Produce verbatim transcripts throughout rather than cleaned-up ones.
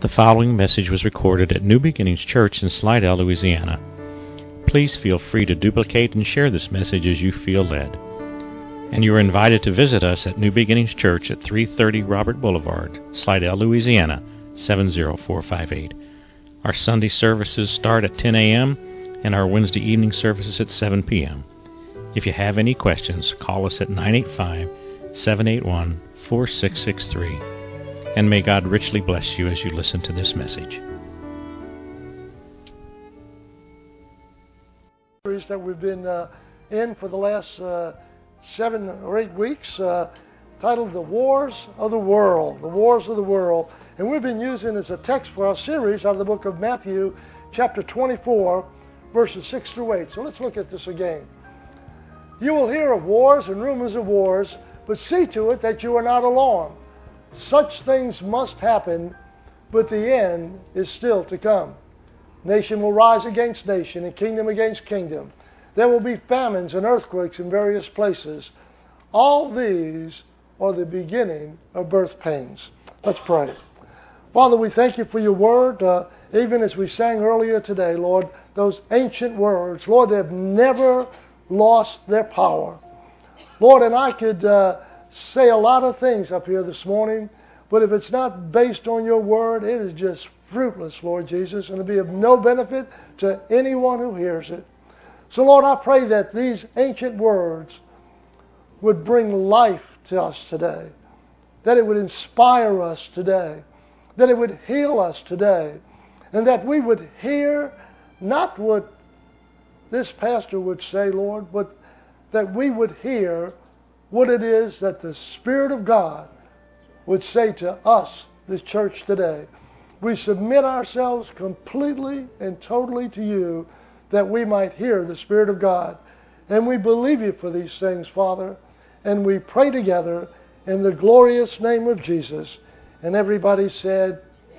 The following message was recorded at New Beginnings Church in Slidell, Louisiana. Please feel free to duplicate and share this message as you feel led. And you are invited to visit us at New Beginnings Church at three thirty Robert Boulevard, Slidell, Louisiana, seven zero four five eight. Our Sunday services start at ten a.m. and our Wednesday evening services at seven p.m. If you have any questions, call us at nine eight five, seven eight one, four six six three. And may God richly bless you as you listen to this message. That we've been uh, in for the last uh, seven or eight weeks, uh, titled The Wars of the World, The Wars of the World. And we've been using as a text for our series out of the book of Matthew, chapter twenty-four, verses six through eight. So let's look at this again. You will hear of wars and rumors of wars, but see to it that you are not alarmed. Such things must happen, but the end is still to come. Nation will rise against nation and kingdom against kingdom. There will be famines and earthquakes in various places. All these are the beginning of birth pains. Let's pray. Father, we thank you for your word. Uh, even as we sang earlier today, Lord, those ancient words, Lord, they've never lost their power. Lord, and I could uh, say a lot of things up here this morning, but if it's not based on your word, it is just fruitless, Lord Jesus, and it'll be of no benefit to anyone who hears it. So, Lord, I pray that these ancient words would bring life to us today, that it would inspire us today, that it would heal us today, and that we would hear not what this pastor would say, Lord, but that we would hear what it is that the Spirit of God would say to us, this church today. We submit ourselves completely and totally to you that we might hear the Spirit of God. And we believe you for these things, Father, and we pray together in the glorious name of Jesus. And everybody said,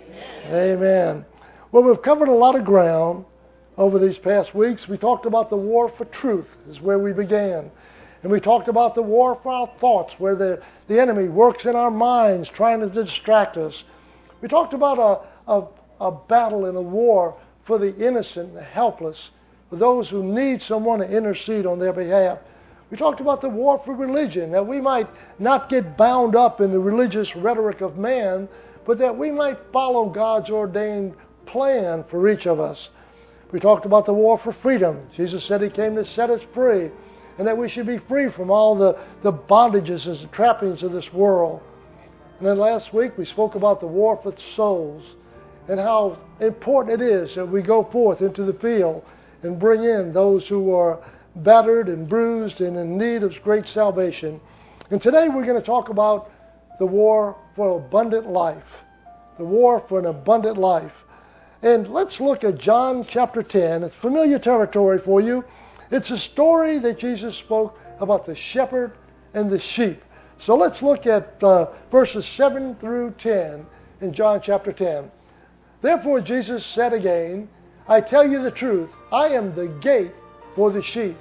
Amen. Amen. Well, we've covered a lot of ground over these past weeks. We talked about the war for truth, is where we began. And we talked about the war for our thoughts, where the, the enemy works in our minds trying to distract us. We talked about a, a, a battle and a war for the innocent and the helpless, for those who need someone to intercede on their behalf. We talked about the war for religion, that we might not get bound up in the religious rhetoric of man, but that we might follow God's ordained plan for each of us. We talked about the war for freedom. Jesus said He came to set us free, and that we should be free from all the, the bondages and trappings of this world. And then last week we spoke about the war for souls and how important it is that we go forth into the field and bring in those who are battered and bruised and in need of great salvation. And today we're going to talk about the war for abundant life. The war for an abundant life. And let's look at John chapter ten. It's familiar territory for you. It's a story that Jesus spoke about the shepherd and the sheep. So let's look at uh, verses seven through ten in John chapter ten. Therefore Jesus said again, I tell you the truth, I am the gate for the sheep.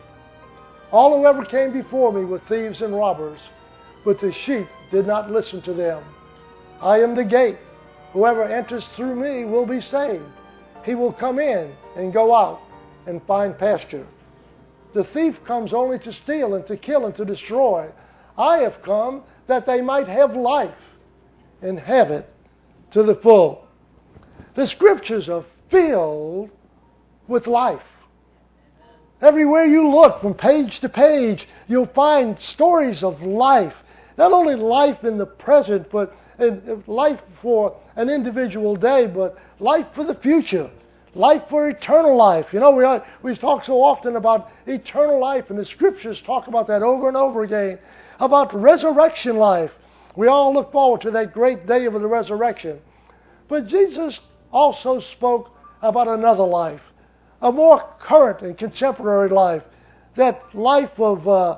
All who ever came before me were thieves and robbers, but the sheep did not listen to them. I am the gate. Whoever enters through me will be saved. He will come in and go out and find pasture. The thief comes only to steal and to kill and to destroy. I have come that they might have life and have it to the full. The Scriptures are filled with life. Everywhere you look, from page to page, you'll find stories of life. Not only life in the present, but life for an individual day, but life for the future. Life for eternal life. You know, we are, we talk so often about eternal life, and the Scriptures talk about that over and over again, about resurrection life. We all look forward to that great day of the resurrection. But Jesus also spoke about another life, a more current and contemporary life, that life of uh,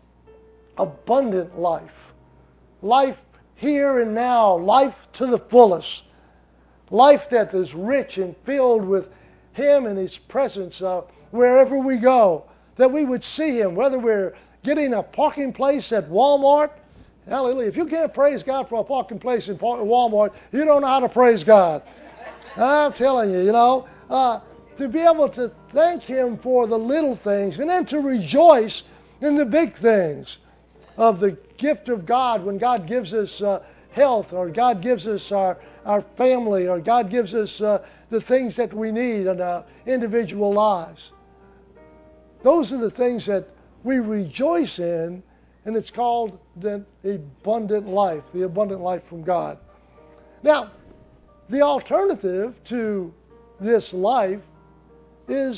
abundant life, life here and now, life to the fullest. Life that is rich and filled with Him and His presence uh, wherever we go. That we would see Him, whether we're getting a parking place at Walmart. Hallelujah. If you can't praise God for a parking place in Walmart, you don't know how to praise God. I'm telling you, you know, uh, to be able to thank Him for the little things and then to rejoice in the big things of the gift of God when God gives us uh, health, or God gives us our, our family, or God gives us uh, the things that we need in our individual lives. Those are the things that we rejoice in, and it's called the abundant life, the abundant life from God. Now, the alternative to this life is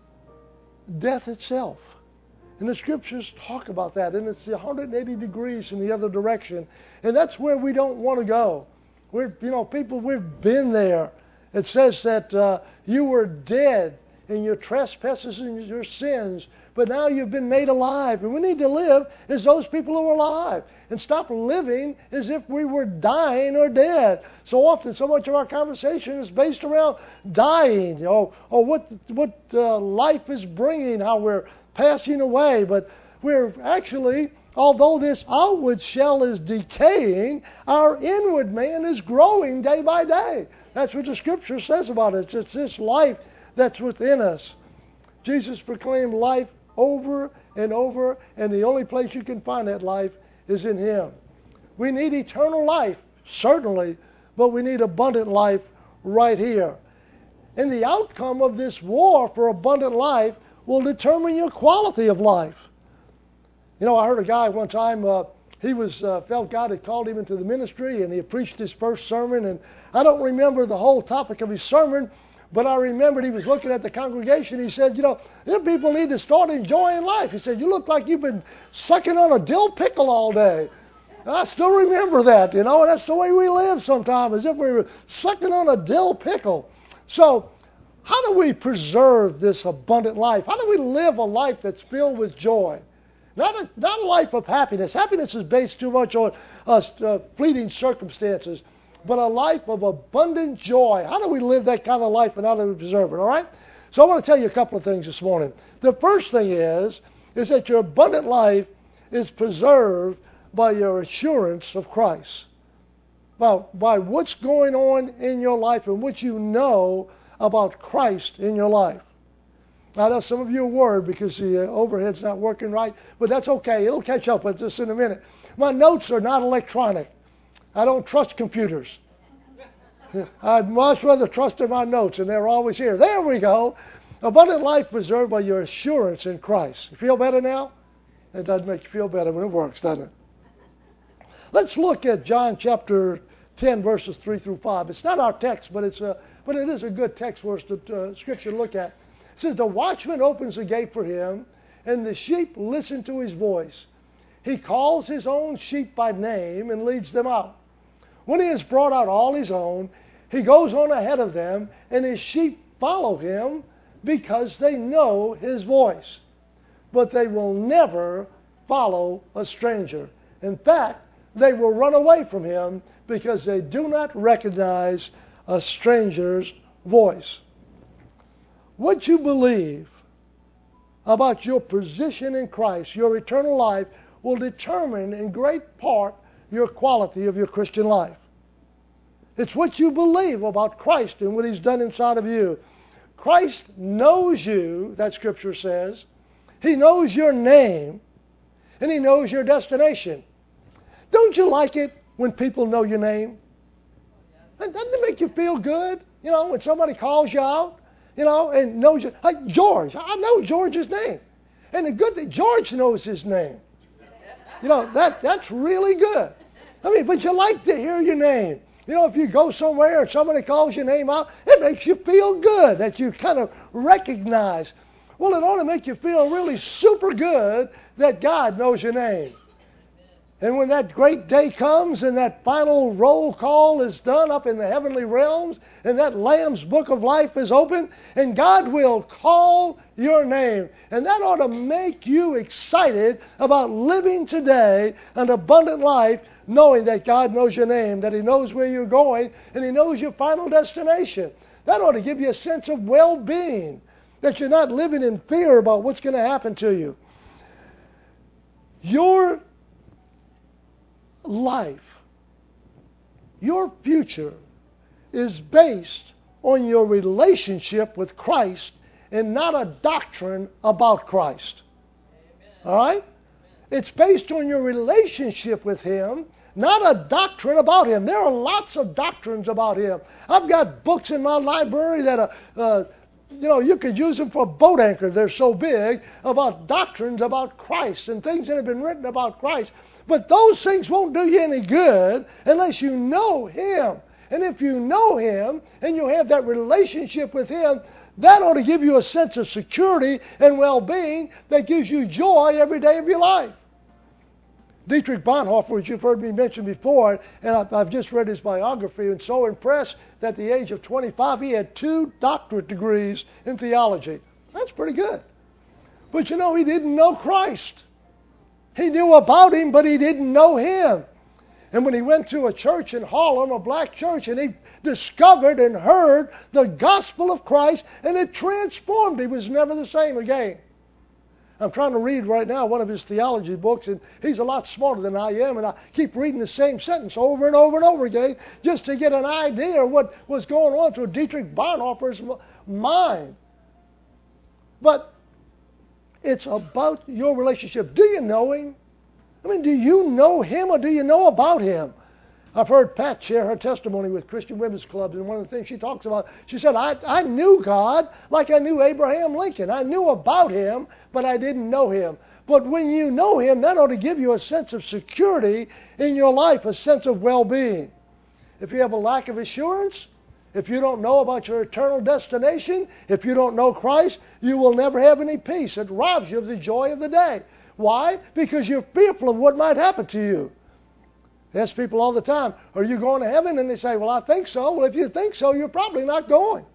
death itself. And the Scriptures talk about that, and it's one hundred eighty degrees in the other direction. And that's where we don't want to go. We're, you know, people, we've been there. It says that uh, you were dead in your trespasses and your sins, but now you've been made alive. And we need to live as those people who are alive, and stop living as if we were dying or dead. So often, so much of our conversation is based around dying, or, or what, what uh, life is bringing, how we're passing away. But we're actually, although this outward shell is decaying, our inward man is growing day by day. That's what the Scripture says about it. It's this life that's within us. Jesus proclaimed life over and over, and the only place you can find that life is in Him. We need eternal life, certainly, but we need abundant life right here. And the outcome of this war for abundant life will determine your quality of life. You know, I heard a guy one time, uh, he was uh, felt God had called him into the ministry, and he preached his first sermon, and I don't remember the whole topic of his sermon, but I remembered he was looking at the congregation. He said, you know, you people need to start enjoying life. He said, you look like you've been sucking on a dill pickle all day. And I still remember that, you know, and that's the way we live sometimes, as if we were sucking on a dill pickle. So, how do we preserve this abundant life? How do we live a life that's filled with joy? Not a, not a life of happiness. Happiness is based too much on uh, uh, fleeting circumstances. But a life of abundant joy. How do we live that kind of life, and how do we preserve it? All right? So I want to tell you a couple of things this morning. The first thing is, is that your abundant life is preserved by your assurance of Christ. By, by what's going on in your life and what you know about Christ in your life. I know some of you are worried because the uh, overhead's not working right, but that's okay. It'll catch up with us in a minute. My notes are not electronic. I don't trust computers. I'd much rather trust in my notes, and they're always here. There we go. Abundant life preserved by your assurance in Christ. You feel better now? It does make you feel better when it works, doesn't it? Let's look at John chapter ten, verses three through five. It's not our text, but it's a, but it is a good text for us to uh, Scripture to look at. It says, the watchman opens the gate for him, and the sheep listen to his voice. He calls his own sheep by name and leads them out. When he has brought out all his own, he goes on ahead of them, and his sheep follow him because they know his voice. But they will never follow a stranger. In fact, they will run away from him because they do not recognize a stranger's voice. What you believe about your position in Christ, your eternal life, will determine in great part your quality of your Christian life. It's what you believe about Christ and what He's done inside of you. Christ knows you, that Scripture says. He knows your name, and He knows your destination. Don't you like it when people know your name? Doesn't it make you feel good? You know, when somebody calls you out, you know, and knows you. Like George, I know George's name. And the good thing, George knows his name. You know, that that's really good. I mean, but you like to hear your name. You know, if you go somewhere and somebody calls your name out, it makes you feel good that you kind of recognize. Well, it ought to make you feel really super good that God knows your name. And when that great day comes and that final roll call is done up in the heavenly realms and that Lamb's book of life is open and God will call your name. And that ought to make you excited about living today an abundant life, knowing that God knows your name, that He knows where you're going, and He knows your final destination. That ought to give you a sense of well-being, that you're not living in fear about what's going to happen to you. Your life, your future, is based on your relationship with Christ and not a doctrine about Christ. All right? It's based on your relationship with Him, not a doctrine about Him. There are lots of doctrines about Him. I've got books in my library that are, uh, you know, you could use them for a boat anchor. They're so big, about doctrines about Christ and things that have been written about Christ. But those things won't do you any good unless you know Him. And if you know Him and you have that relationship with Him, that ought to give you a sense of security and well-being that gives you joy every day of your life. Dietrich Bonhoeffer, which you've heard me mention before, and I've just read his biography and so impressed that at the age of twenty-five he had two doctorate degrees in theology. That's pretty good. But you know, he didn't know Christ. He knew about Him, but he didn't know Him. And when he went to a church in Harlem, a black church, and he discovered and heard the gospel of Christ, and it transformed him. He was never the same again. I'm trying to read right now one of his theology books, and he's a lot smarter than I am, and I keep reading the same sentence over and over and over again just to get an idea of what was going on through Dietrich Bonhoeffer's mind. But it's about your relationship. Do you know Him? I mean, do you know Him or do you know about Him? I've heard Pat share her testimony with Christian Women's Clubs, and one of the things she talks about, she said, I, I knew God like I knew Abraham Lincoln. I knew about Him, but I didn't know Him. But when you know Him, that ought to give you a sense of security in your life, a sense of well-being. If you have a lack of assurance, if you don't know about your eternal destination, if you don't know Christ, you will never have any peace. It robs you of the joy of the day. Why? Because you're fearful of what might happen to you. I ask people all the time, are you going to heaven? And they say, well, I think so. Well, if you think so, you're probably not going.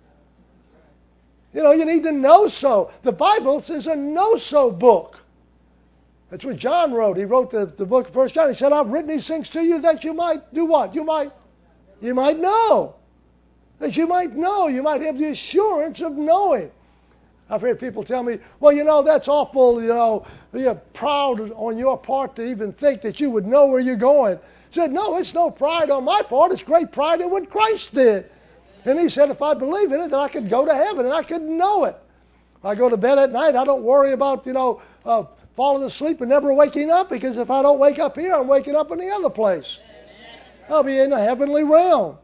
You know, you need to know so. The Bible is a know-so book. That's what John wrote. He wrote the, the book of First John. He said, I've written these things to you that you might do what? You might, you might know. That you might know. You might have the assurance of knowing. I've heard people tell me, well, you know, that's awful, you know, you're proud on your part to even think that you would know where you're going. I said, no, it's no pride on my part. It's great pride in what Christ did. And he said, if I believe in it, then I could go to heaven and I could know it. If I go to bed at night, I don't worry about, you know, uh, falling asleep and never waking up, because if I don't wake up here, I'm waking up in the other place. I'll be in the heavenly realm.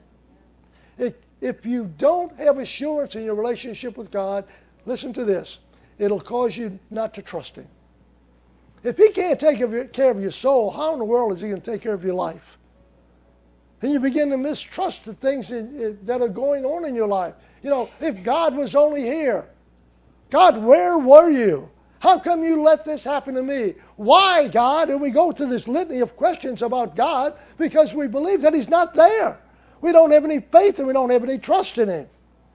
If, if you don't have assurance in your relationship with God, listen to this. It'll cause you not to trust Him. If He can't take care of your soul, how in the world is He going to take care of your life? And you begin to mistrust the things that are going on in your life. You know, if God was only here, God, where were you? How come you let this happen to me? Why, God? And we go to this litany of questions about God because we believe that He's not there. We don't have any faith and we don't have any trust in Him.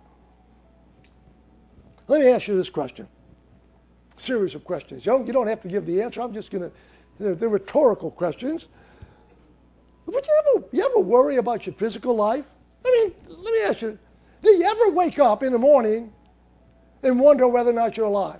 Let me ask you this question. A series of questions. You don't, you don't have to give the answer. I'm just going to, they're, they're rhetorical questions. But you ever, you ever worry about your physical life? I mean, let me ask you, do you ever wake up in the morning and wonder whether or not you're alive?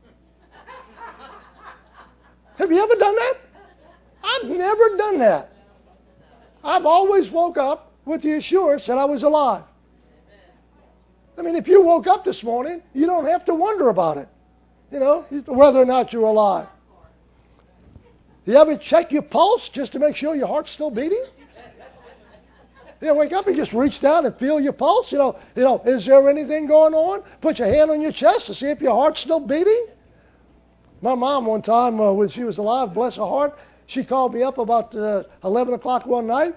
Have you ever done that? I've never done that. I've always woke up with the assurance that I was alive. I mean, if you woke up this morning, you don't have to wonder about it, you know, whether or not you're alive. You ever check your pulse just to make sure your heart's still beating? You wake up and just reach down and feel your pulse. You know, you know, is there anything going on? Put your hand on your chest to see if your heart's still beating. My mom one time, uh, when she was alive, bless her heart, she called me up about uh, eleven o'clock one night.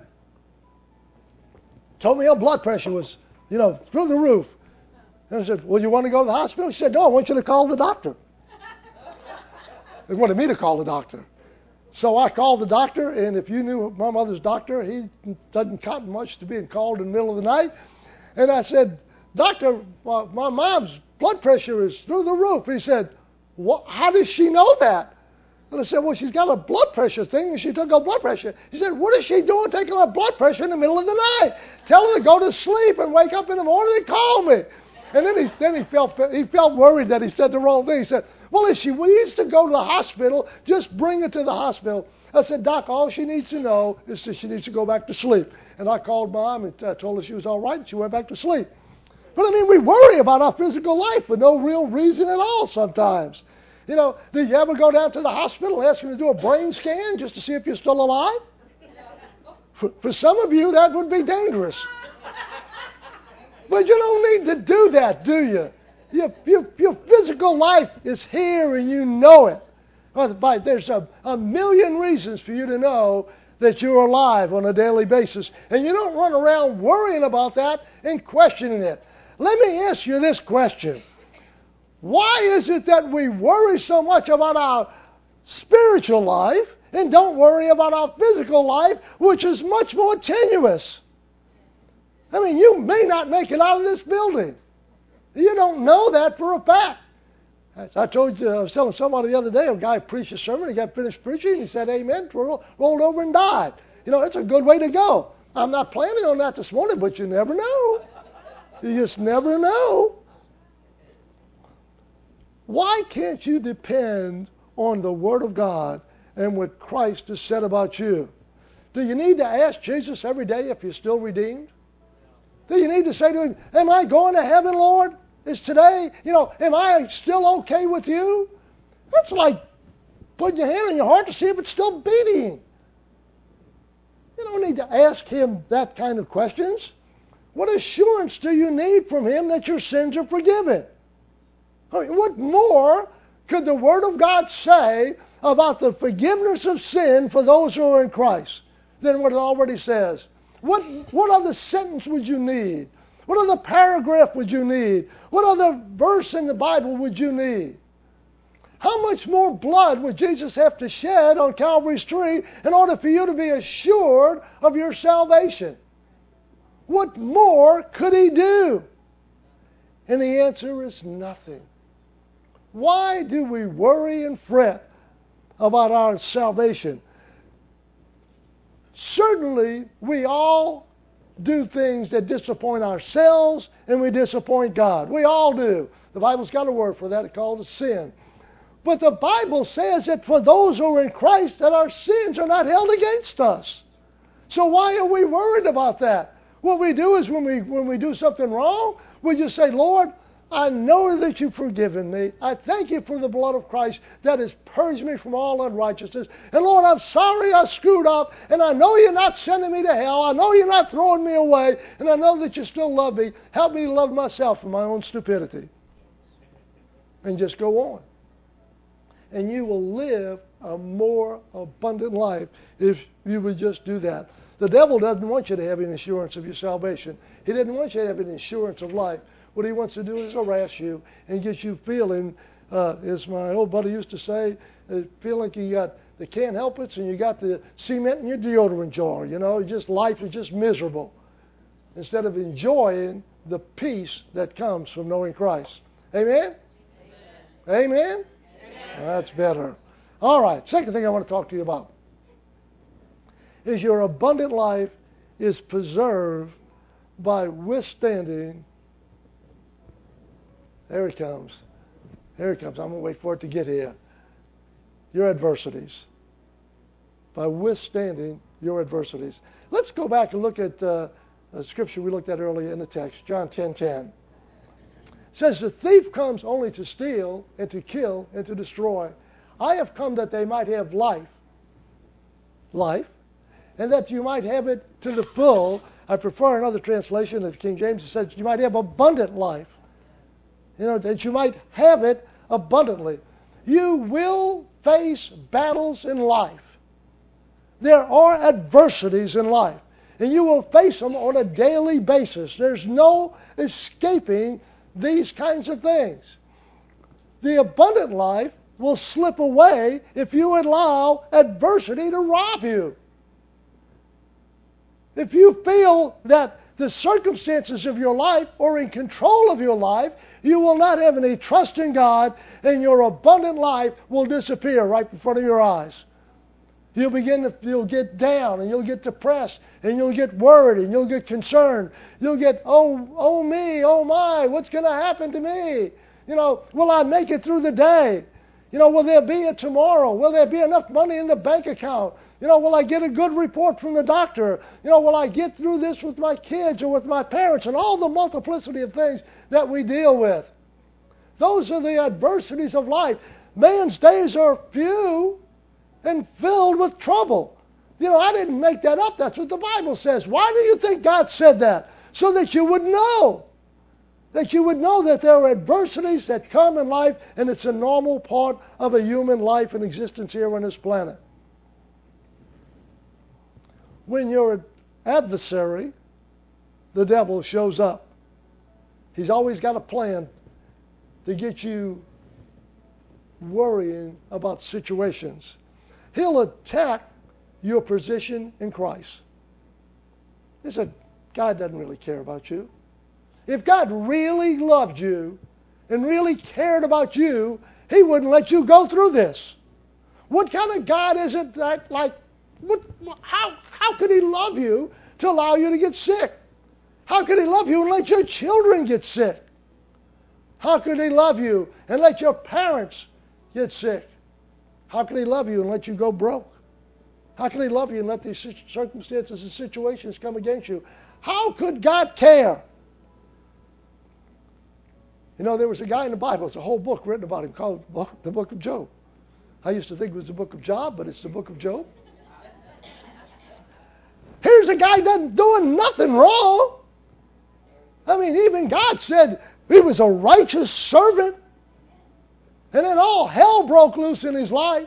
Told me her blood pressure was, you know, through the roof. And I said, well, you want to go to the hospital? She said, no, I want you to call the doctor. They wanted me to call the doctor. So I called the doctor, and if you knew my mother's doctor, he doesn't count much to being called in the middle of the night. And I said, doctor, my, my mom's blood pressure is through the roof. And he said, what, how does she know that? And I said, well, she's got a blood pressure thing, and she took her blood pressure. He said, what is she doing taking her blood pressure in the middle of the night? Tell her to go to sleep and wake up in the morning and call me. And then he, then he felt he felt worried that he said the wrong thing. He said, well, if she needs to go to the hospital, just bring her to the hospital. I said, Doc, all she needs to know is that she needs to go back to sleep. And I called Mom and uh, told her she was all right, and she went back to sleep. But I mean, we worry about our physical life for no real reason at all sometimes. You know, did you ever go down to the hospital and ask them to do a brain scan just to see if you're still alive? For, for some of you, that would be dangerous. But you don't need to do that, do you? Your, your, your physical life is here and you know it. But there's a, a million reasons for you to know that you're alive on a daily basis. And you don't run around worrying about that and questioning it. Let me ask you this question. Why is it that we worry so much about our spiritual life and don't worry about our physical life, which is much more tenuous? I mean, you may not make it out of this building. You don't know that for a fact. As I told you, I was telling somebody the other day, a guy preached a sermon, he got finished preaching, he said amen, rolled over and died. You know, it's a good way to go. I'm not planning on that this morning, but you never know. You just never know. Why can't you depend on the Word of God and what Christ has said about you? Do you need to ask Jesus every day if you're still redeemed? Do you need to say to Him, am I going to heaven, Lord? Is today, you know, am I still okay with you? That's like putting your hand on your heart to see if it's still beating. You don't need to ask Him that kind of questions. What assurance do you need from Him that your sins are forgiven? I mean, what more could the Word of God say about the forgiveness of sin for those who are in Christ than what it already says? What, what other sentence would you need? What other paragraph would you need? What other verse in the Bible would you need? How much more blood would Jesus have to shed on Calvary's tree in order for you to be assured of your salvation? What more could He do? And the answer is nothing. Why do we worry and fret about our salvation? Certainly, we all do things that disappoint ourselves and we disappoint God. We all do. The Bible's got a word for that. It's called sin. But the Bible says that for those who are in Christ, that our sins are not held against us. So why are we worried about that? What we do is when we when we do something wrong, we just say, Lord, I know that You've forgiven me. I thank You for the blood of Christ that has purged me from all unrighteousness. And Lord, I'm sorry I screwed up, and I know You're not sending me to hell. I know You're not throwing me away, and I know that You still love me. Help me to love myself for my own stupidity. And just go on. And you will live a more abundant life if you would just do that. The devil doesn't want you to have an assurance of your salvation. He doesn't want you to have an assurance of life. What he wants to do is harass you and get you feeling, uh, as my old buddy used to say, uh, feel like you got the can't help it and you got the cement in your deodorant jar. You know, just life is just miserable. Instead of enjoying the peace that comes from knowing Christ. Amen? Amen? Amen? Well, that's better. All right, second thing I want to talk to you about is your abundant life is preserved by withstanding. There it comes. Here it comes. I'm going to wait for it to get here. Your adversities. By withstanding your adversities. Let's go back and look at uh, a scripture we looked at earlier in the text, John ten ten. It says, the thief comes only to steal and to kill and to destroy. I have come that they might have life. Life. And that you might have it to the full. I prefer another translation of King James. It says you might have abundant life. You know, that you might have it abundantly. You will face battles in life. There are adversities in life. And you will face them on a daily basis. There's no escaping these kinds of things. The abundant life will slip away if you allow adversity to rob you. If you feel that the circumstances of your life are in control of your life, you will not have any trust in God, and your abundant life will disappear right in front of your eyes. You'll begin to, you'll get down, and you'll get depressed, and you'll get worried, and you'll get concerned. You'll get, oh, oh me, oh my, what's going to happen to me? You know, will I make it through the day? You know, will there be a tomorrow? Will there be enough money in the bank account? You know, will I get a good report from the doctor? You know, will I get through this with my kids or with my parents? And all the multiplicity of things that we deal with. Those are the adversities of life. Man's days are few and filled with trouble. You know, I didn't make that up. That's what the Bible says. Why do you think God said that? So that you would know. That you would know that there are adversities that come in life, and it's a normal part of a human life and existence here on this planet. When your adversary, the devil, shows up, he's always got a plan to get you worrying about situations. He'll attack your position in Christ. He said, God doesn't really care about you. If God really loved you and really cared about you, He wouldn't let you go through this. What kind of God is it that, like, what, how, how could He love you to allow you to get sick? How could He love you and let your children get sick? How could He love you and let your parents get sick? How could He love you and let you go broke? How can He love you and let these circumstances and situations come against you? How could God care? You know, there was a guy in the Bible, it's a whole book written about him called the Book of Job. I used to think it was the Book of Job, but it's the Book of Job. Here's a guy that's doing nothing wrong. I mean, even God said he was a righteous servant. And then all hell broke loose in his life.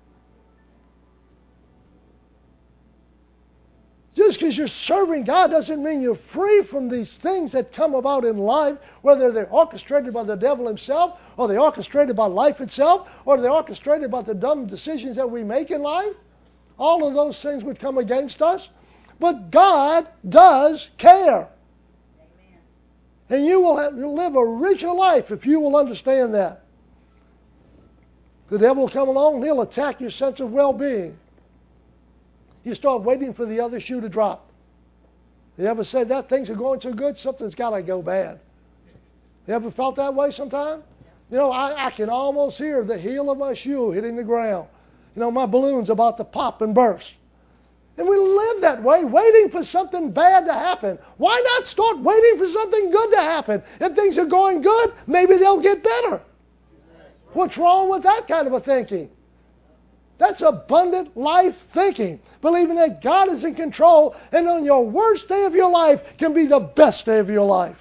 Just because you're serving God doesn't mean you're free from these things that come about in life, whether they're orchestrated by the devil himself, or they're orchestrated by life itself, or they're orchestrated by the dumb decisions that we make in life. All of those things would come against us. But God does care. Amen. And you will have, you'll live a richer life if you will understand that. The devil will come along and he'll attack your sense of well-being. You start waiting for the other shoe to drop. You ever said that? Things are going too good, something's got to go bad. You ever felt that way sometime? You know, I, I can almost hear the heel of my shoe hitting the ground. You know, my balloon's about to pop and burst. And we live that way, waiting for something bad to happen. Why not start waiting for something good to happen? If things are going good, maybe they'll get better. What's wrong with that kind of a thinking? That's abundant life thinking. Believing that God is in control and on your worst day of your life can be the best day of your life.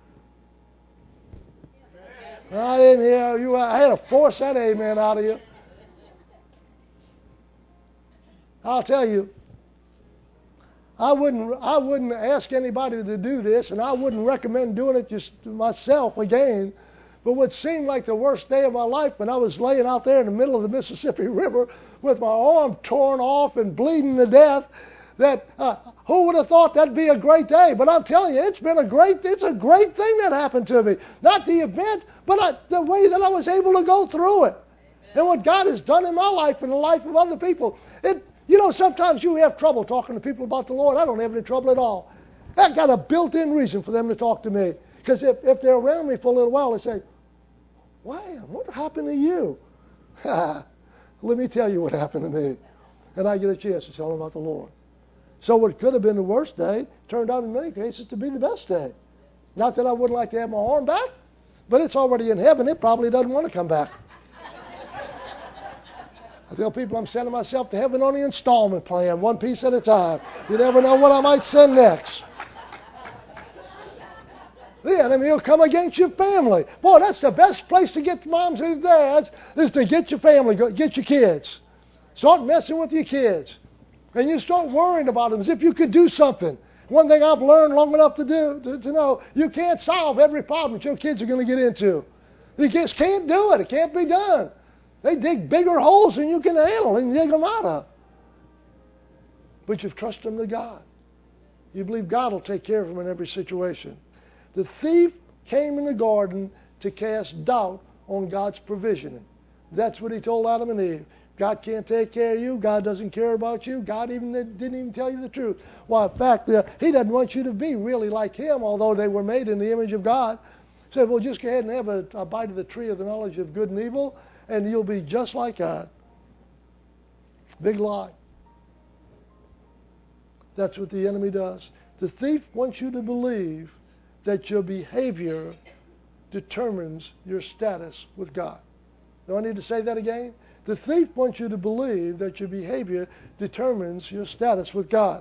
I didn't hear you. I had to force that amen out of you. I'll tell you, I wouldn't, I wouldn't ask anybody to do this, and I wouldn't recommend doing it just myself again. But what seemed like the worst day of my life when I was laying out there in the middle of the Mississippi River with my arm torn off and bleeding to death, that uh, who would have thought that'd be a great day? But I'm telling you, it's been a great, it's a great thing that happened to me. Not the event, but I, the way that I was able to go through it. And what God has done in my life and the life of other people. It, you know, sometimes you have trouble talking to people about the Lord. I don't have any trouble at all. I've got a built-in reason for them to talk to me. Because if, if they're around me for a little while, they say, "Wow, what happened to you?" Let me tell you what happened to me. And I get a chance to tell them about the Lord. So what could have been the worst day turned out in many cases to be the best day. Not that I wouldn't like to have my arm back, but it's already in heaven. It probably doesn't want to come back. I tell people I'm sending myself to heaven on the installment plan, one piece at a time. You never know what I might send next. The enemy will come against your family. Boy, that's the best place to get moms and dads, is to get your family, get your kids. Start messing with your kids. And you start worrying about them as if you could do something. One thing I've learned long enough to do, to, to know, you can't solve every problem that your kids are going to get into. You just can't do it. It can't be done. They dig bigger holes than you can handle and dig them out of. But you've trusted them to God. You believe God will take care of them in every situation. The thief came in the garden to cast doubt on God's provisioning. That's what he told Adam and Eve. God can't take care of you. God doesn't care about you. God even didn't even tell you the truth. Well, in fact, uh, he doesn't want you to be really like him, although they were made in the image of God. He said, well, just go ahead and have a, a bite of the tree of the knowledge of good and evil, and you'll be just like God. Big lie. That's what the enemy does. The thief wants you to believe that your behavior determines your status with God. Do I need to say that again? The thief wants you to believe that your behavior determines your status with God.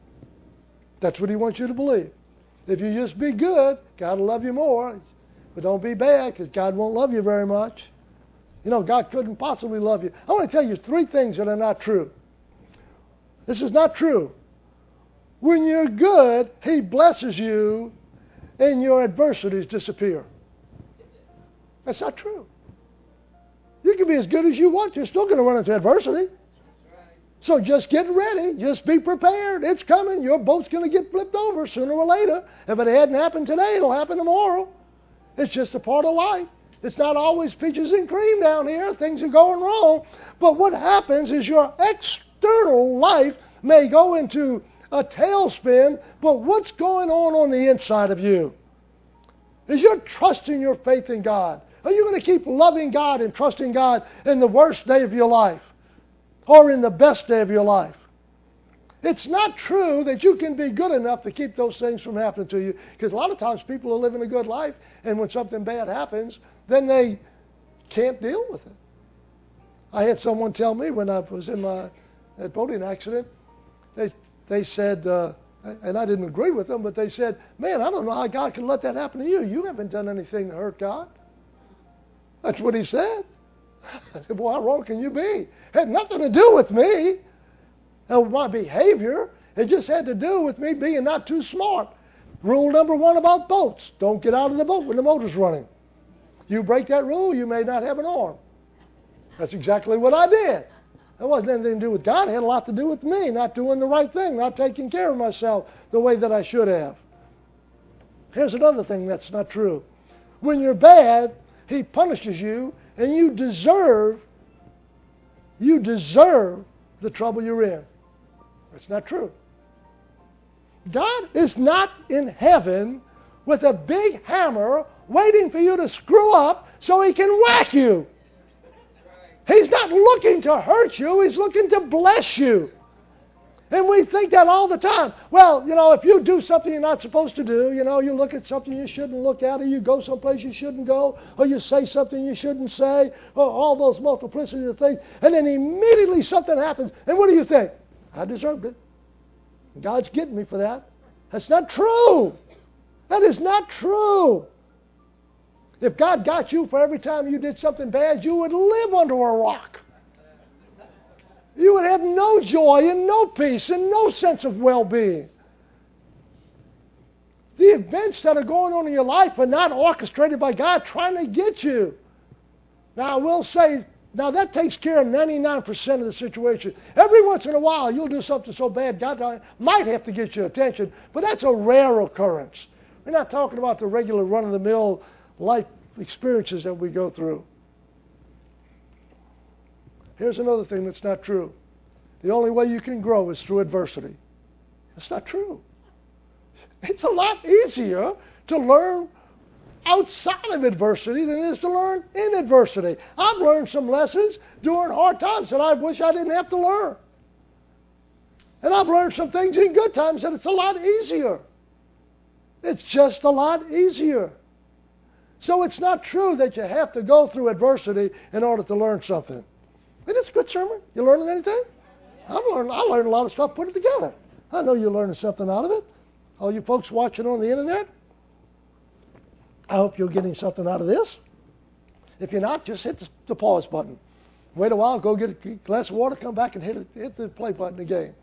That's what he wants you to believe. If you just be good, God will love you more. But don't be bad, because God won't love you very much. You know, God couldn't possibly love you. I want to tell you three things that are not true. This is not true. When you're good, He blesses you and your adversities disappear. That's not true. You can be as good as you want. You're still going to run into adversity. So just get ready. Just be prepared. It's coming. Your boat's going to get flipped over sooner or later. If it hadn't happened today, it'll happen tomorrow. It's just a part of life. It's not always peaches and cream down here. Things are going wrong. But what happens is your external life may go into a tailspin, but what's going on on the inside of you? Is you're trusting your faith in God? Are you going to keep loving God and trusting God in the worst day of your life or in the best day of your life? It's not true that you can be good enough to keep those things from happening to you, because a lot of times people are living a good life, and when something bad happens, then they can't deal with it. I had someone tell me when I was in my that boating accident, they they said, uh, and I didn't agree with them, but they said, man, I don't know how God can let that happen to you. You haven't done anything to hurt God. That's what he said. I said, well, how wrong can you be? It had nothing to do with me and with my behavior. It just had to do with me being not too smart. Rule number one about boats: don't get out of the boat when the motor's running. You break that rule, you may not have an arm. That's exactly what I did. It wasn't anything to do with God. It had a lot to do with me not doing the right thing, not taking care of myself the way that I should have. Here's another thing that's not true. When you're bad, He punishes you, and you deserve, you deserve the trouble you're in. That's not true. God is not in heaven with a big hammer waiting for you to screw up so He can whack you. He's not looking to hurt you. He's looking to bless you. And we think that all the time. Well, you know, if you do something you're not supposed to do, you know, you look at something you shouldn't look at, or you go someplace you shouldn't go, or you say something you shouldn't say, or all those multiplicity of things, and then immediately something happens, and what do you think? I deserved it. God's getting me for that. That's not true. That is not true. If God got you for every time you did something bad, you would live under a rock. You would have no joy and no peace and no sense of well-being. The events that are going on in your life are not orchestrated by God trying to get you. Now, I will say, now that takes care of ninety-nine percent of the situation. Every once in a while, you'll do something so bad, God might have to get your attention, but that's a rare occurrence. We're not talking about the regular run-of-the-mill life experiences that we go through. Here's another thing that's not true. The only way you can grow is through adversity. That's not true. It's a lot easier to learn outside of adversity than it is to learn in adversity. I've learned some lessons during hard times that I wish I didn't have to learn. And I've learned some things in good times that it's a lot easier. It's just a lot easier. So it's not true that you have to go through adversity in order to learn something. And it's a good sermon. You learning anything? I've learned, I learned a lot of stuff, put it together. I know you're learning something out of it. All you folks watching on the internet, I hope you're getting something out of this. If you're not, just hit the, the pause button. Wait a while, go get a glass of water, come back and hit, it, hit the play button again.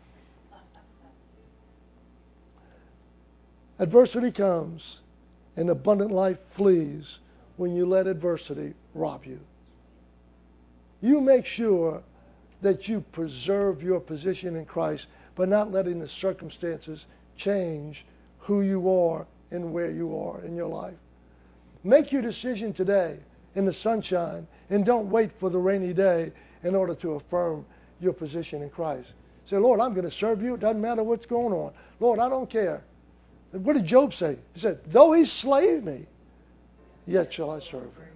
Adversity comes and abundant life flees when you let adversity rob you. You make sure that you preserve your position in Christ by not letting the circumstances change who you are and where you are in your life. Make your decision today in the sunshine, and don't wait for the rainy day in order to affirm your position in Christ. Say, Lord, I'm going to serve you. It doesn't matter what's going on. Lord, I don't care. What did Job say? He said, though he slay me, yet shall I serve him.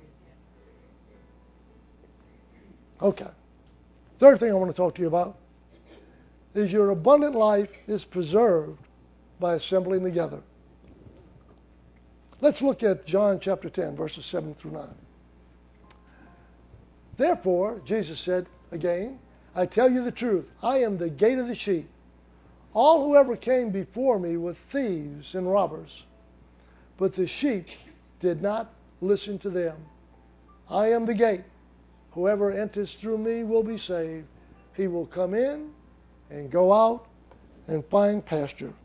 Okay. Third thing I want to talk to you about is your abundant life is preserved by assembling together. Let's look at John chapter ten, verses seven through nine. Therefore, Jesus said again, I tell you the truth, I am the gate of the sheep. All who ever came before me were thieves and robbers, but the sheep did not listen to them. I am the gate. Whoever enters through me will be saved. He will come in and go out and find pasture.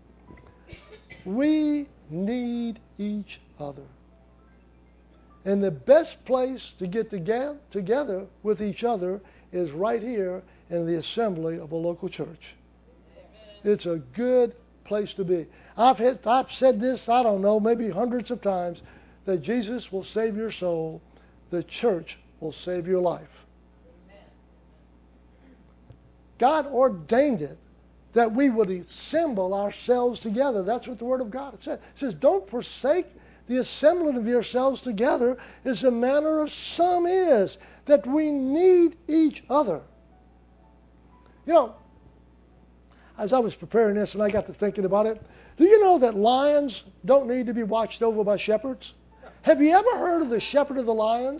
We need each other. And the best place to get together with each other is right here in the assembly of a local church. It's a good place to be. I've, hit, I've said this, I don't know, maybe hundreds of times, that Jesus will save your soul. The church will save your life. God ordained it that we would assemble ourselves together. That's what the Word of God says. It says, don't forsake the assembling of yourselves together, as the manner of some is, that we need each other. You know, as I was preparing this and I got to thinking about it, do you know that lions don't need to be watched over by shepherds? Have you ever heard of the shepherd of the lions?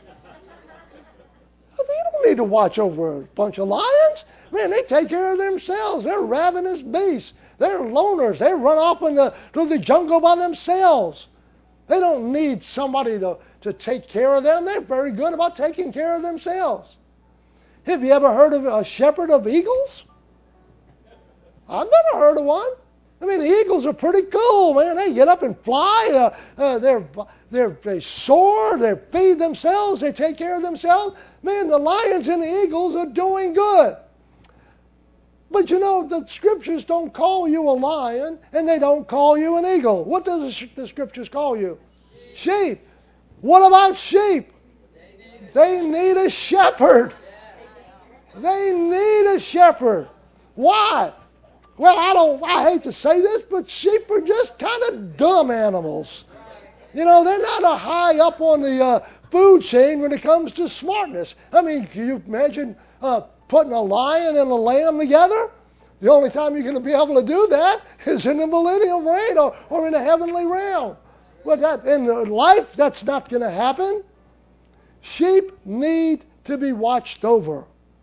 They don't need to watch over a bunch of lions. Man, they take care of themselves. They're ravenous beasts. They're loners. They run off in the, to the jungle by themselves. They don't need somebody to, to take care of them. They're very good about taking care of themselves. Have you ever heard of a shepherd of eagles? I've never heard of one. I mean, the eagles are pretty cool, man. They get up and fly. Uh, uh, they're, they're, they soar. They feed themselves. They take care of themselves. Man, the lions and the eagles are doing good. But you know, the Scriptures don't call you a lion, and they don't call you an eagle. What does the Scriptures call you? Sheep. Sheep. What about sheep? They need a shepherd. They need a shepherd. Why? Well, I don't. I hate to say this, but sheep are just kind of dumb animals. You know, they're not a high up on the uh, food chain when it comes to smartness. I mean, can you imagine uh, putting a lion and a lamb together? The only time you're going to be able to do that is in the millennial reign or, or in the heavenly realm. But that, in life, that's not going to happen. Sheep need to be watched over.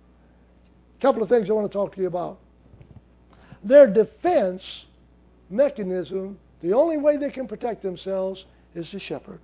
A couple of things I want to talk to you about. Their defense mechanism, the only way they can protect themselves is the shepherd.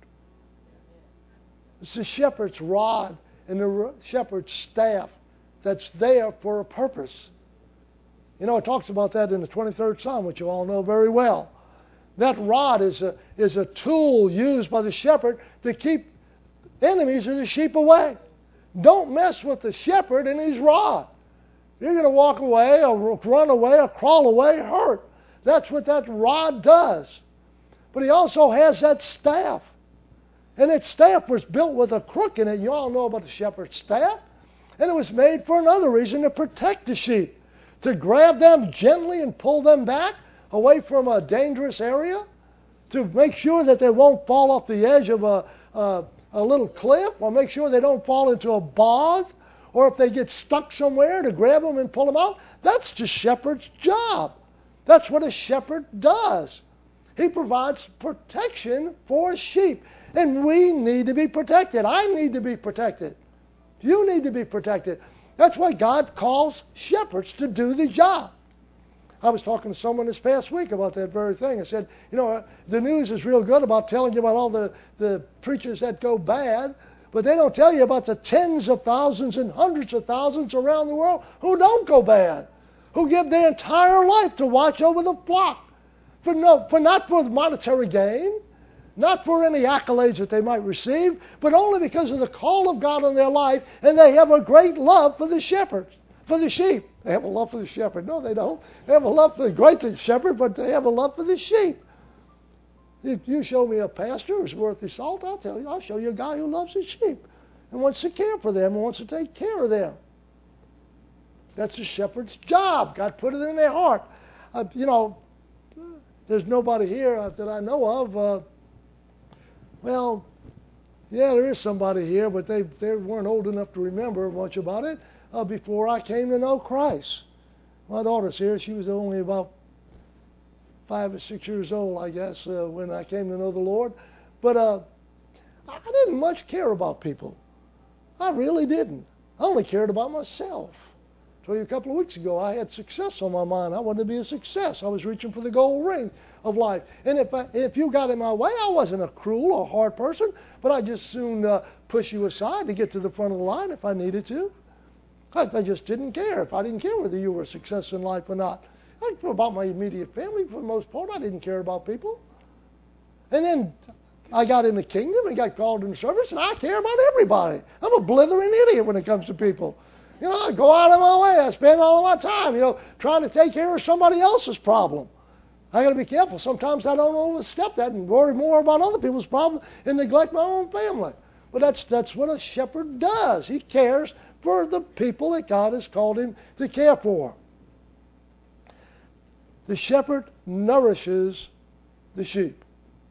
It's the shepherd's rod and the shepherd's staff that's there for a purpose. You know, it talks about that in the twenty-third Psalm, which you all know very well. That rod is a, is a tool used by the shepherd to keep enemies of the sheep away. Don't mess with the shepherd and his rod. You're going to walk away or run away or crawl away hurt. That's what that rod does. But he also has that staff. And that staff was built with a crook in it. You all know about the shepherd's staff. And it was made for another reason, to protect the sheep. To grab them gently and pull them back away from a dangerous area. To make sure that they won't fall off the edge of a, a, a little cliff. Or make sure they don't fall into a bog. Or if they get stuck somewhere, to grab them and pull them out. That's the shepherd's job. That's what a shepherd does. He provides protection for sheep. And we need to be protected. I need to be protected. You need to be protected. That's why God calls shepherds to do the job. I was talking to someone this past week about that very thing. I said, you know, the news is real good about telling you about all the, the preachers that go bad, but they don't tell you about the tens of thousands and hundreds of thousands around the world who don't go bad, who give their entire life to watch over the flock, for no, for not for monetary gain, not for any accolades that they might receive, but only because of the call of God on their life, and they have a great love for the shepherds, for the sheep. They have a love for the shepherd. No, they don't. They have a love for the great shepherd, but they have a love for the sheep. If you show me a pastor who's worth his salt, I'll tell you, I'll show you a guy who loves his sheep and wants to care for them and wants to take care of them. That's the shepherd's job. God put it in their heart. Uh, you know, there's nobody here uh, that I know of. Uh, well, yeah, there is somebody here, but they, they weren't old enough to remember much about it uh, before I came to know Christ. My daughter's here. She was only about five or six years old, I guess, uh, when I came to know the Lord. But uh, I didn't much care about people. I really didn't. I only cared about myself. I told you a couple of weeks ago, I had success on my mind. I wanted to be a success. I was reaching for the gold ring of life. And if I, if you got in my way, I wasn't a cruel or hard person, but I just soon uh, push you aside to get to the front of the line if I needed to. I, I just didn't care. If I didn't care whether you were a success in life or not. I, about my immediate family, for the most part, I didn't care about people. And then I got in the kingdom and got called into service, and I care about everybody. I'm a blithering idiot when it comes to people. You know, I go out of my way. I spend all of my time, you know, trying to take care of somebody else's problem. I got to be careful. Sometimes I don't overstep that and worry more about other people's problems and neglect my own family. But that's that's what a shepherd does. He cares for the people that God has called him to care for. The shepherd nourishes the sheep.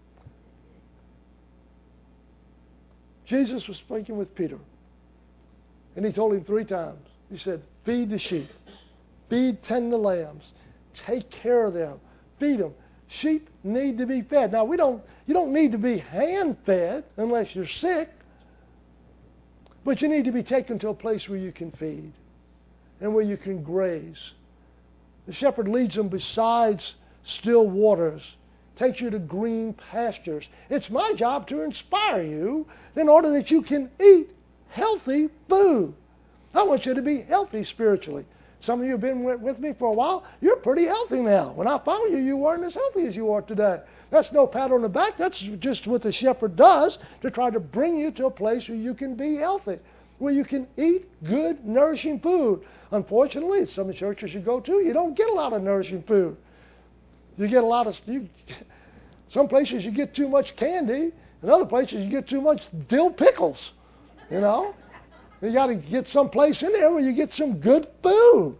Jesus was speaking with Peter, and he told him three times. He said, feed the sheep, feed, tend the lambs, take care of them, feed them. Sheep need to be fed. Now, we don't. you don't need to be hand-fed unless you're sick, but you need to be taken to a place where you can feed and where you can graze. The shepherd leads them besides still waters, takes you to green pastures. It's my job to inspire you in order that you can eat healthy food. I want you to be healthy spiritually. Some of you have been with me for a while. You're pretty healthy now. When I found you, you weren't as healthy as you are today. That's no pat on the back. That's just what the shepherd does to try to bring you to a place where you can be healthy, where you can eat good, nourishing food. Unfortunately, some of the churches you go to, you don't get a lot of nourishing food. You get a lot of... You, some places you get too much candy. In other places you get too much dill pickles. You know? You got to get some place in there where you get some good food.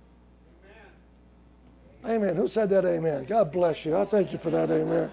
Amen. Amen. Who said that amen? God bless you. I thank you for that amen.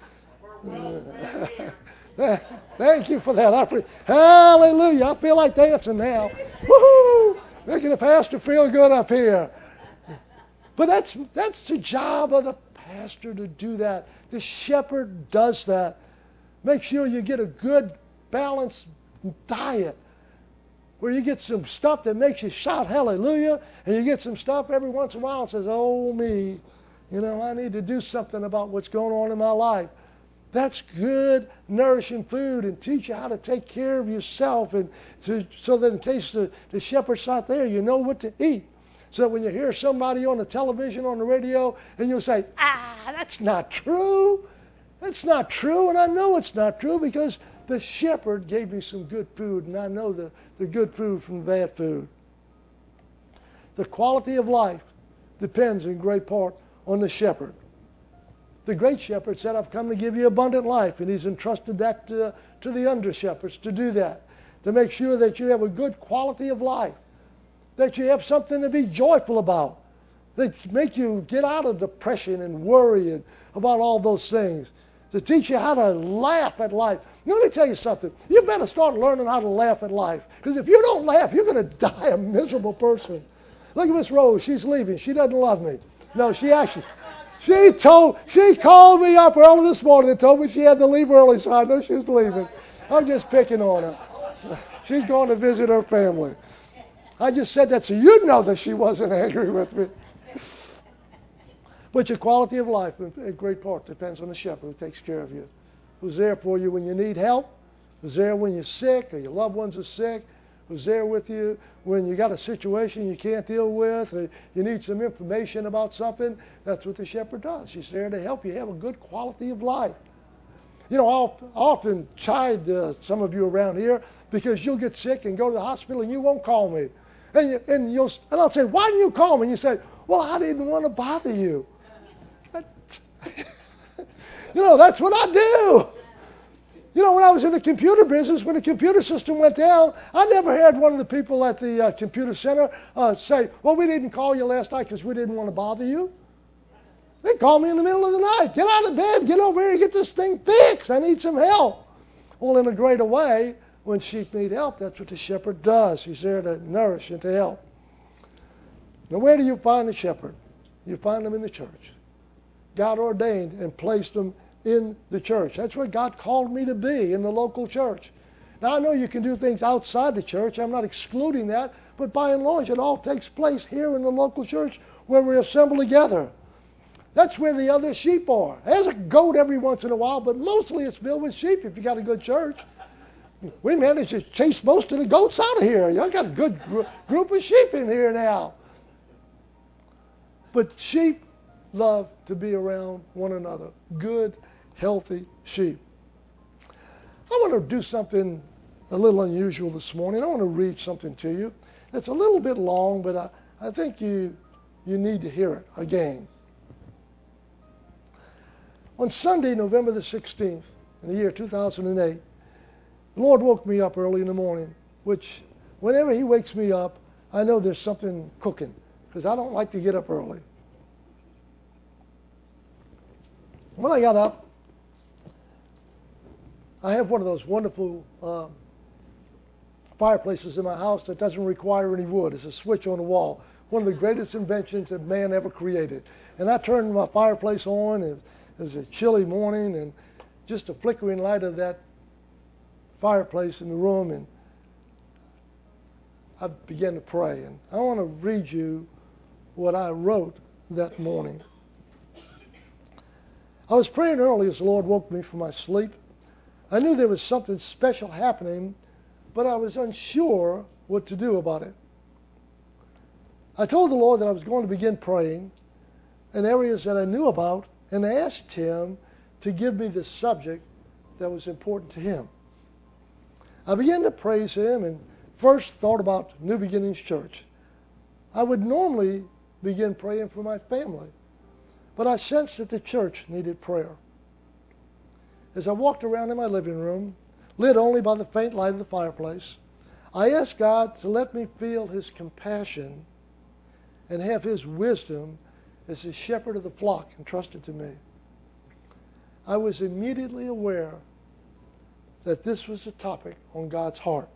Thank you for that. I pre- Hallelujah. I feel like dancing now. Woohoo! Making the pastor feel good up here. But that's that's the job of the pastor to do that. The shepherd does that. Make sure you get a good, balanced diet where you get some stuff that makes you shout hallelujah, and you get some stuff every once in a while that says, oh me, you know, I need to do something about what's going on in my life. That's good, nourishing food, and teach you how to take care of yourself, and to, so that in case the, the shepherd's not there, you know what to eat. So that when you hear somebody on the television, on the radio, and you'll say, ah, that's not true. That's not true, and I know it's not true because the shepherd gave me some good food, and I know the, the good food from bad food. The quality of life depends in great part on the shepherd. The great shepherd said, I've come to give you abundant life, and he's entrusted that to, to the under-shepherds to do that, to make sure that you have a good quality of life, that you have something to be joyful about, that make you get out of depression and worry and about all those things, to teach you how to laugh at life. Let me tell you something. You better start learning how to laugh at life. Because if you don't laugh, you're going to die a miserable person. Look at Miss Rose. She's leaving. She doesn't love me. No, she actually... She told, she called me up early this morning and told me she had to leave early, so I know she was leaving. I'm just picking on her. She's going to visit her family. I just said that so you'd know that she wasn't angry with me. But your quality of life, in great part, depends on the shepherd who takes care of you, who's there for you when you need help, who's there when you're sick or your loved ones are sick, who's there with you when you got a situation you can't deal with, or you need some information about something. That's what the shepherd does. He's there to help you have a good quality of life. You know, I'll often chide uh, some of you around here because you'll get sick and go to the hospital and you won't call me. And, you, and, you'll, and I'll say, why didn't you call me? And you say, well, I didn't want to bother you. You know, that's what I do. You know, when I was in the computer business, when the computer system went down, I never had one of the people at the uh, computer center uh, say, well, we didn't call you last night because we didn't want to bother you. They called me in the middle of the night. Get out of bed. Get over here and get this thing fixed. I need some help. Well, in a greater way, when sheep need help, that's what the shepherd does. He's there to nourish and to help. Now, where do you find the shepherd? You find them in the church. God ordained and placed them in the church. That's where God called me to be, in the local church. Now, I know you can do things outside the church. I'm not excluding that. But by and large, it all takes place here in the local church where we assemble together. That's where the other sheep are. There's a goat every once in a while, but mostly it's filled with sheep if you got a good church. We managed to chase most of the goats out of here. You got a good gr- group of sheep in here now. But sheep love to be around one another. Good, healthy sheep. I want to do something a little unusual this morning. I want to read something to you. It's a little bit long, but I, I think you, you need to hear it again. On Sunday, November the sixteenth, in the year two thousand eight, the Lord woke me up early in the morning, which whenever He wakes me up, I know there's something cooking, because I don't like to get up early. When I got up, I have one of those wonderful uh, fireplaces in my house that doesn't require any wood. It's a switch on the wall. One of the greatest inventions that man ever created. And I turned my fireplace on, and it was a chilly morning, and just a flickering light of that fireplace in the room, and I began to pray. And I want to read you what I wrote that morning. I was praying early as the Lord woke me from my sleep. I knew there was something special happening, but I was unsure what to do about it. I told the Lord that I was going to begin praying in areas that I knew about, and I asked Him to give me the subject that was important to Him. I began to praise Him and first thought about New Beginnings Church. I would normally begin praying for my family, but I sensed that the church needed prayer. As I walked around in my living room, lit only by the faint light of the fireplace, I asked God to let me feel His compassion and have His wisdom as the shepherd of the flock entrusted to me. I was immediately aware that this was a topic on God's heart.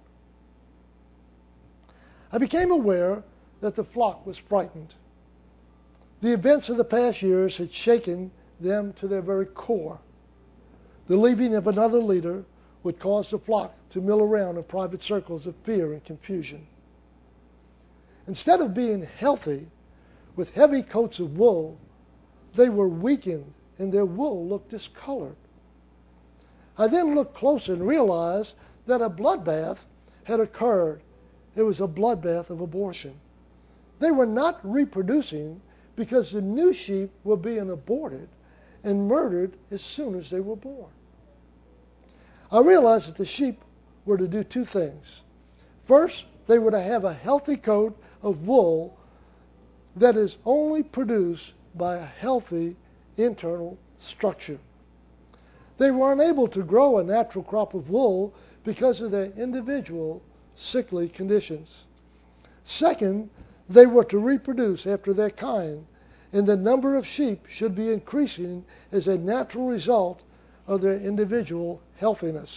I became aware that the flock was frightened. The events of the past years had shaken them to their very core. The leaving of another leader would cause the flock to mill around in private circles of fear and confusion. Instead of being healthy with heavy coats of wool, they were weakened and their wool looked discolored. I then looked closer and realized that a bloodbath had occurred. It was a bloodbath of abortion. They were not reproducing because the new sheep were being aborted and murdered as soon as they were born. I realized that the sheep were to do two things. First, they were to have a healthy coat of wool that is only produced by a healthy internal structure. They were unable to grow a natural crop of wool because of their individual sickly conditions. Second, they were to reproduce after their kind, and the number of sheep should be increasing as a natural result of their individual healthiness.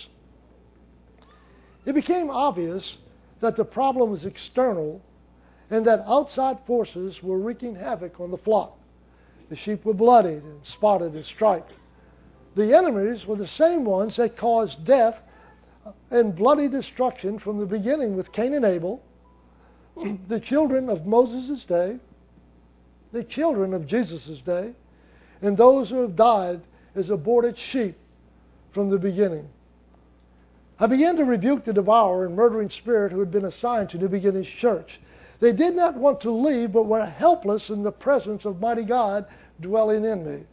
It became obvious that the problem was external and that outside forces were wreaking havoc on the flock. The sheep were bloodied and spotted and striped. The enemies were the same ones that caused death and bloody destruction from the beginning with Cain and Abel, the children of Moses' day, the children of Jesus' day, and those who have died as aborted sheep from the beginning. I began to rebuke the devourer and murdering spirit who had been assigned to New Beginnings Church. They did not want to leave, but were helpless in the presence of mighty God dwelling in me.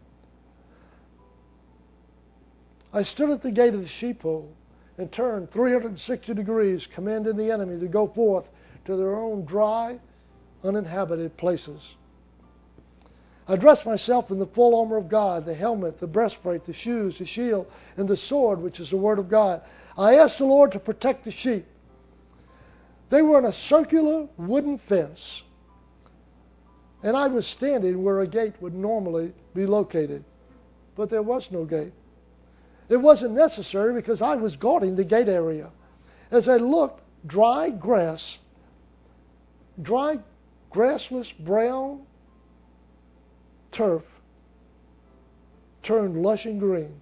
I stood at the gate of the sheepfold and turned three hundred sixty degrees, commanding the enemy to go forth to their own dry, uninhabited places. I dressed myself in the full armor of God, the helmet, the breastplate, the shoes, the shield, and the sword, which is the Word of God. I asked the Lord to protect the sheep. They were in a circular wooden fence, and I was standing where a gate would normally be located, but there was no gate. It wasn't necessary because I was guarding the gate area. As I looked, dry grass, dry grassless brown turf turned lush and green,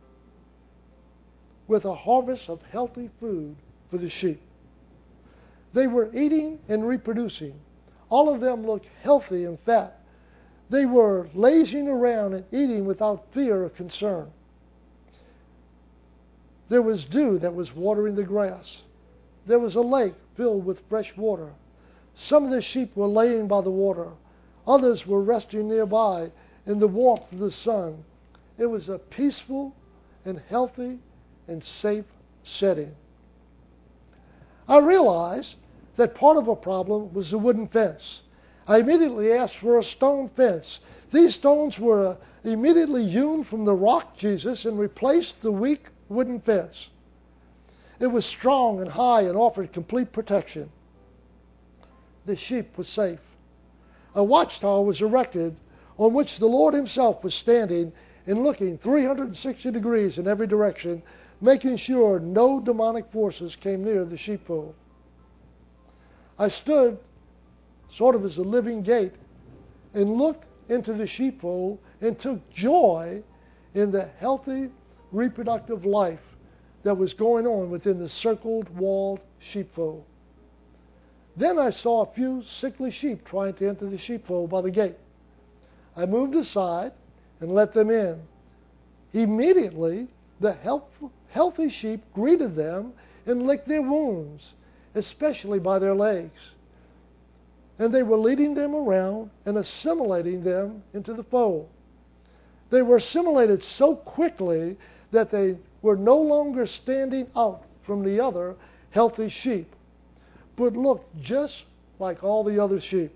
with a harvest of healthy food for the sheep. They were eating and reproducing. All of them looked healthy and fat. They were lazing around and eating without fear or concern. There was dew that was watering the grass. There was a lake filled with fresh water. Some of the sheep were laying by the water. Others were resting nearby in the warmth of the sun. It was a peaceful and healthy and safe setting. I realized that part of a problem was the wooden fence. I immediately asked for a stone fence. These stones were immediately hewn from the rock Jesus and replaced the weak wooden fence. It was strong and high and offered complete protection. The sheep was safe. A watchtower was erected on which the Lord Himself was standing and looking three hundred sixty degrees in every direction, making sure no demonic forces came near the sheepfold. I stood sort of as a living gate and looked into the sheepfold and took joy in the healthy reproductive life that was going on within the circled, walled sheepfold. Then I saw a few sickly sheep trying to enter the sheepfold by the gate. I moved aside and let them in. Immediately, the health, healthy sheep greeted them and licked their wounds, especially by their legs. And they were leading them around and assimilating them into the fold. They were assimilated so quickly that they were no longer standing out from the other healthy sheep, but looked just like all the other sheep.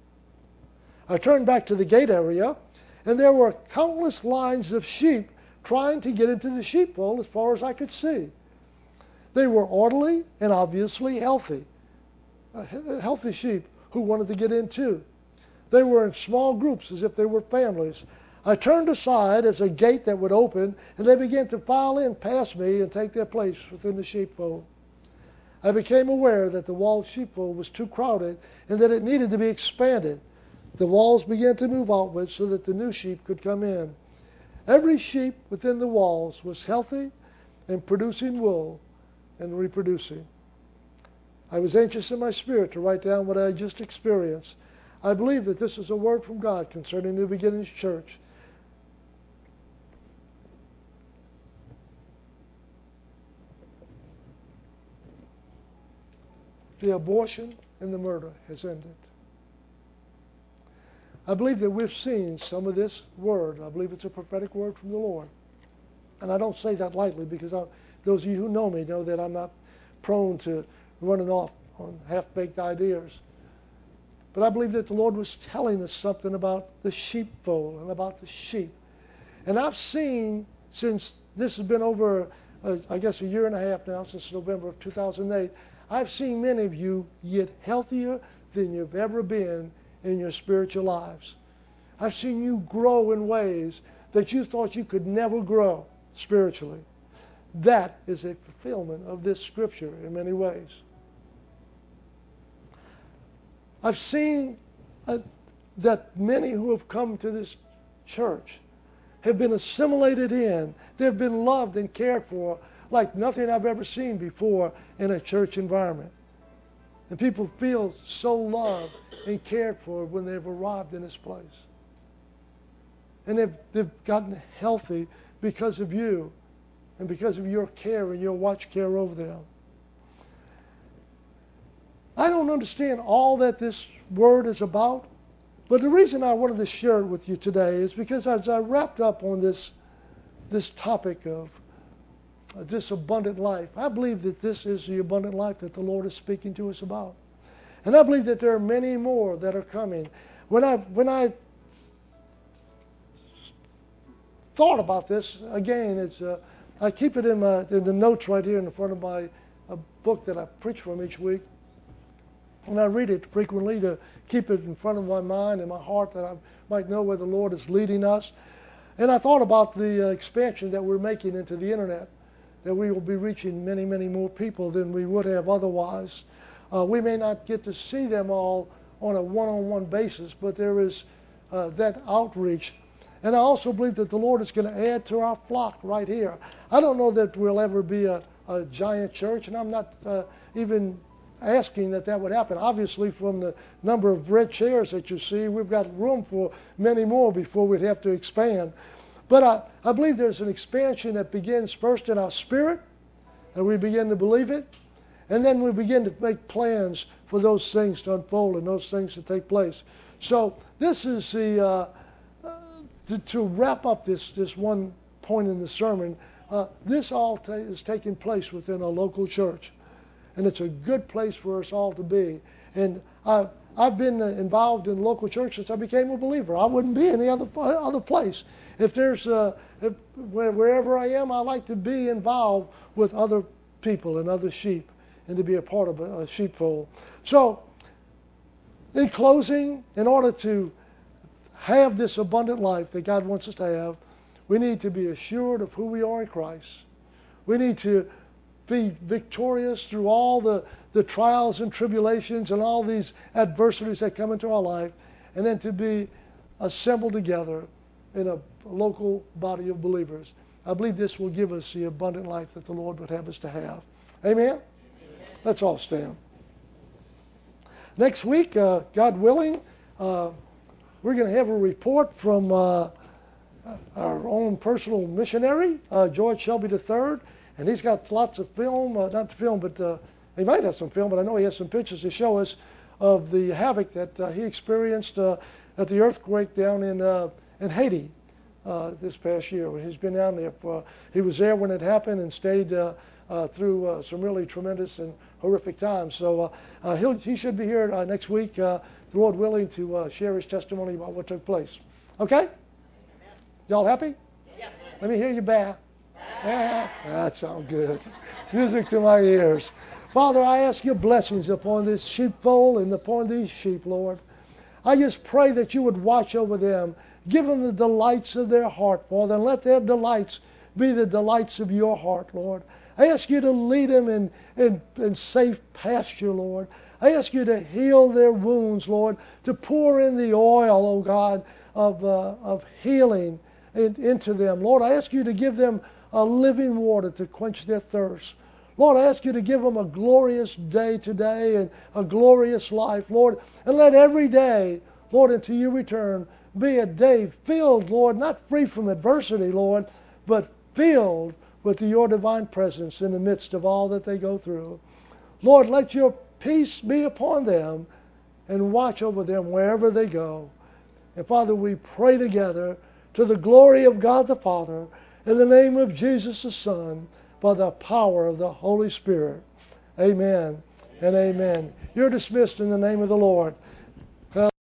I turned back to the gate area, and there were countless lines of sheep trying to get into the sheepfold as far as I could see. They were orderly and obviously healthy, uh, healthy sheep who wanted to get in too. They were in small groups as if they were families. I turned aside as a gate that would open, and they began to file in past me and take their place within the sheepfold. I became aware that the walled sheepfold was too crowded and that it needed to be expanded. The walls began to move outwards so that the new sheep could come in. Every sheep within the walls was healthy and producing wool and reproducing. I was anxious in my spirit to write down what I had just experienced. I believe that this is a word from God concerning New Beginnings Church. The abortion and the murder has ended. I believe that we've seen some of this word. I believe it's a prophetic word from the Lord. And I don't say that lightly because I, those of you who know me know that I'm not prone to running off on half-baked ideas. But I believe that the Lord was telling us something about the sheepfold and about the sheep. And I've seen, since this has been over, uh, I guess, a year and a half now, since November of two thousand eight, I've seen many of you get healthier than you've ever been in your spiritual lives. I've seen you grow in ways that you thought you could never grow spiritually. That is a fulfillment of this scripture in many ways. I've seen uh, that many who have come to this church have been assimilated in. They've been loved and cared for like nothing I've ever seen before in a church environment. And people feel so loved and cared for when they've arrived in this place. And they've, they've gotten healthy because of you and because of your care and your watch care over them. I don't understand all that this word is about, but the reason I wanted to share it with you today is because as I wrapped up on this, this topic of uh, this abundant life, I believe that this is the abundant life that the Lord is speaking to us about. And I believe that there are many more that are coming. When I, when I thought about this, again, it's uh, I keep it in, my, in the notes right here in the front of my a book that I preach from each week. And I read it frequently to keep it in front of my mind and my heart that I might know where the Lord is leading us. And I thought about the uh, expansion that we're making into the internet, that we will be reaching many, many more people than we would have otherwise. Uh, we may not get to see them all on a one-on-one basis, but there is uh, that outreach. And I also believe that the Lord is going to add to our flock right here. I don't know that we'll ever be a, a giant church, and I'm not uh, even asking that that would happen. Obviously, from the number of red chairs that you see, we've got room for many more before we'd have to expand. But I, I believe there's an expansion that begins first in our spirit, and we begin to believe it, and then we begin to make plans for those things to unfold and those things to take place. So this is the uh, uh, to, to wrap up this this one point in the sermon. Uh, this all ta- is taking place within a local church. And it's a good place for us all to be. And I've, I've been involved in local church since I became a believer. I wouldn't be any other other place. If there's uh, if, wherever I am, I like to be involved with other people and other sheep, and to be a part of a, a sheepfold. So, in closing, in order to have this abundant life that God wants us to have, we need to be assured of who we are in Christ. We need to be victorious through all the, the trials and tribulations and all these adversities that come into our life, and then to be assembled together in a local body of believers. I believe this will give us the abundant life that the Lord would have us to have. Amen? Amen. Let's all stand. Next week, uh, God willing, uh, we're going to have a report from uh, our own personal missionary, uh, George Shelby the third. And he's got lots of film, uh, not film, but uh, he might have some film, but I know he has some pictures to show us of the havoc that uh, he experienced uh, at the earthquake down in uh, in Haiti uh, this past year. He's been down there. For, he was there when it happened and stayed uh, uh, through uh, some really tremendous and horrific times. So uh, uh, he'll, he should be here uh, next week, uh, the Lord willing, to uh, share his testimony about what took place. Okay? Y'all happy? Yeah. Let me hear you bow. Yeah, that sounds good. Music to my ears. Father, I ask your blessings upon this sheepfold and upon these sheep, Lord. I just pray that you would watch over them. Give them the delights of their heart, Father, and let their delights be the delights of your heart, Lord. I ask you to lead them in, in, in safe pasture, Lord. I ask you to heal their wounds, Lord, to pour in the oil, oh God, of, uh, of healing in, into them. Lord, I ask you to give them a living water to quench their thirst. Lord, I ask you to give them a glorious day today and a glorious life, Lord. And let every day, Lord, until you return, be a day filled, Lord, not free from adversity, Lord, but filled with your divine presence in the midst of all that they go through. Lord, let your peace be upon them and watch over them wherever they go. And Father, we pray together to the glory of God the Father, in the name of Jesus the Son, by the power of the Holy Spirit. Amen and amen. You're dismissed in the name of the Lord.